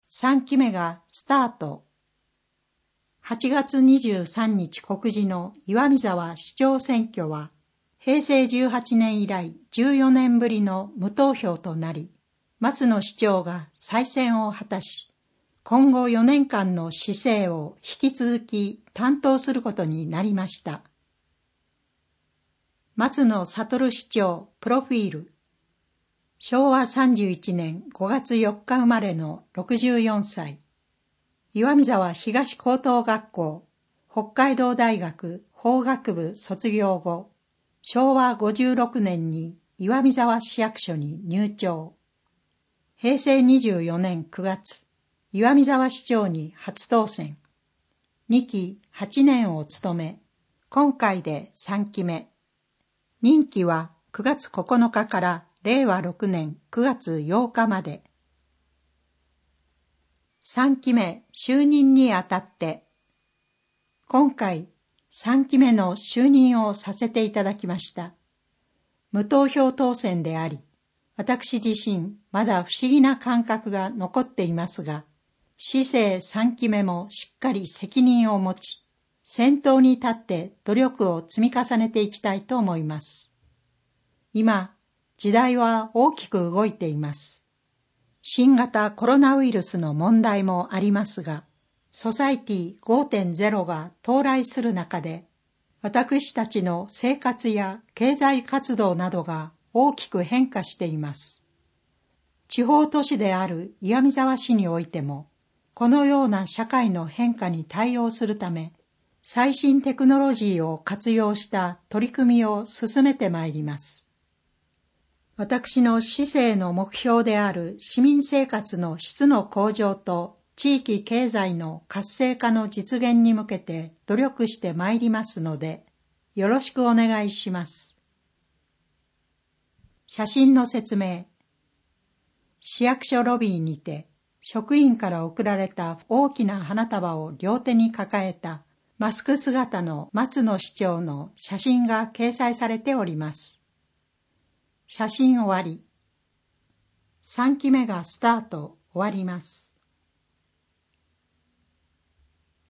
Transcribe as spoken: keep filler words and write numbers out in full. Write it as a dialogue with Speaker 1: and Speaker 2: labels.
Speaker 1: さんきめがスタート。はちがつにじゅうさんにち告示の岩見沢市長選挙は、へいせいじゅうはちねん以来じゅうよねんぶりの無投票となり、松野市長が再選を果たし、今後よねんかんの市政を引き続き担当することになりました。松野悟市長プロフィール。しょうわさんじゅういちねんごがつよっか生まれのろくじゅうよんさい。岩見沢東高等学校、北海道大学法学部卒業後、しょうわごじゅうろくねんに岩見沢市役所に入庁。へいせいにじゅうよねんくがつ、岩見沢市長に初当選。にきはちねんを務め、今回でさんきめ。任期はくがつここのかかられいわろくねんくがつようかまで。さんきめ就任にあたって、今回さんきめの就任をさせていただきました。無投票当選であり、私自身まだ不思議な感覚が残っていますが、市政さんきめもしっかり責任を持ち、先頭に立って努力を積み重ねていきたいと思います。今、時代は大きく動いています。新型コロナウイルスの問題もありますが、ソサイティ ごてんゼロ が到来する中で、私たちの生活や経済活動などが大きく変化しています。地方都市である岩見沢市においても、このような社会の変化に対応するため、最新テクノロジーを活用した取り組みを進めてまいります。私の市政の目標である市民生活の質の向上と地域経済の活性化の実現に向けて努力してまいりますので、よろしくお願いします。写真の説明。市役所ロビーにて、職員から贈られた大きな花束を両手に抱えたマスク姿の松野市長の写真が掲載されております。写真終わり。さんきめがスタート終わります。